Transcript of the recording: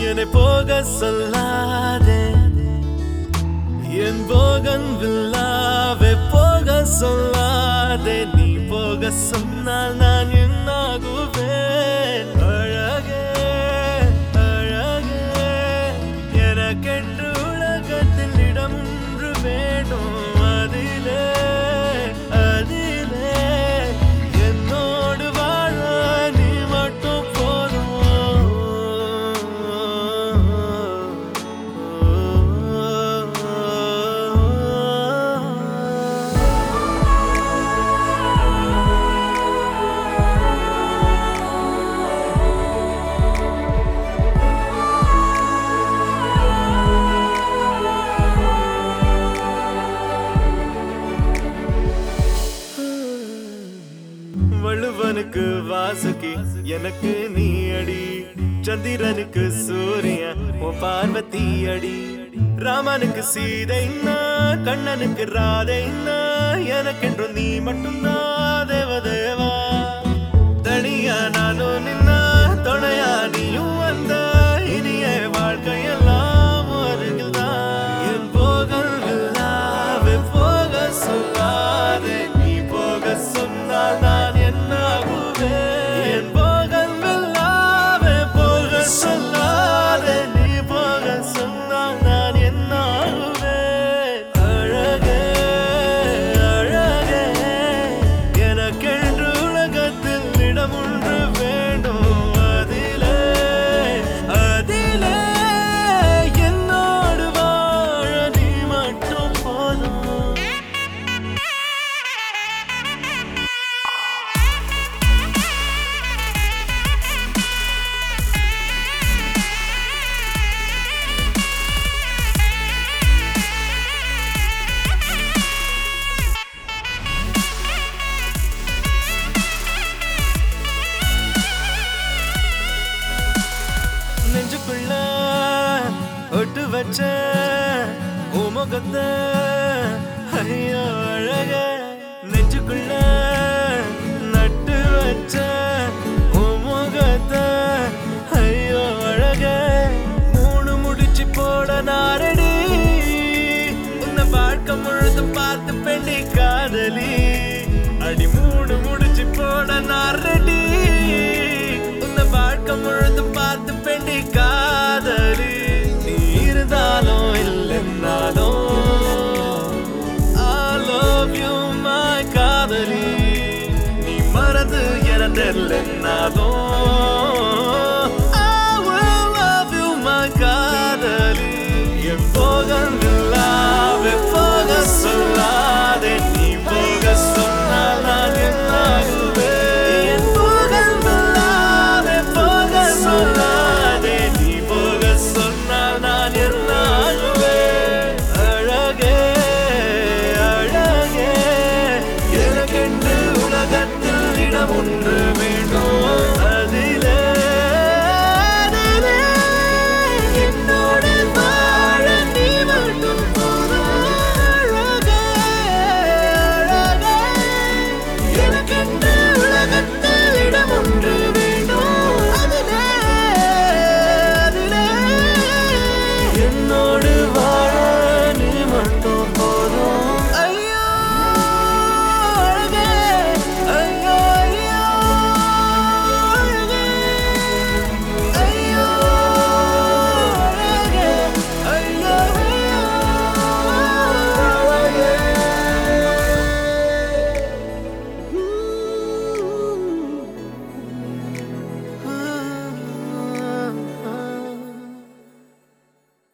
என்னை போக சொல்லாதே என் போகன் வில்லாவே போக சொல்லாதே நீ போக சொன்னால் நான் என்னாகுவேன் அழகே அழகே எனக்கென்று உலகத்தில் இடம் ஒன்று வேணும் அதிலே அதிலே என்னோடு வாழ நீ மட்டும் வள்ளுவனுக்கு வாசுகி எனக்கு நீ அடி சந்திரனுக்கு சூரியன் ஓ பார்வதி அடி ராமனுக்கு சீதைன்னா கண்ணனுக்கு ராதைன்னா எனக்கென்று நீ மட்டும்தான் தேவதேவா தனியா நானும் நின்னா துணையா நீயும் வந்த இனிய வாழ்க்கையெல்லாம் அருகில்தான் என் போகல் இல்லாவே போக சொல்லாதே நீ போக சொன்னால் நான் என்னாகுவேன் என் போகல் இல்லாவே போக சொல்லாதே நீ போக சொன்னால் நான் என்னாகுவேன் அழகே அழகே எனக்கென்று உலகத்தில் இடம் ஒன்று வேண்டும் அதிலே அதிலே என்னோடு வாழ நீ மட்டும் போதும் நெஞ்சுக்குள்ள ஒட்டு வச்ச முகத்தை ஐயோ அழக நெஞ்சுக்குள்ள நட்டு வச்ச முகத்தை ஐயோ அழக மூணு முடிச்சு போட நாரடி உன்னை வாழ்க்கை முழுதும் பார்த்து பெண்ணி காதலி அடி மூணு முடிச்சு போட நாரடி உன்னை வாழ்க்கை முழுதும் பார்த்து பெண்ணி காதலி நீ இருந்தாலும் இல்லைன்னாலும் I love you my காதலி நீ மறந்து இறந்தெல்லாம் I will love you my காதலி என் போகல் இல்லாவே போக சொல்லாதே நீ போக சொன்னால் நான் என்னாகுவேன் என் போகல் இல்லாவே போக சொல்லாதே நீ போக சொன்னால் நான் என்னாகுவேன் அழகே அழகே எனக்கென்று உலகத்தில் இடம் ஒன்று வேண்டும் அதிலே அதிலே என்னோடு வாழ நீ மட்டும் போதும் அழகே அழகே எனக்கென்று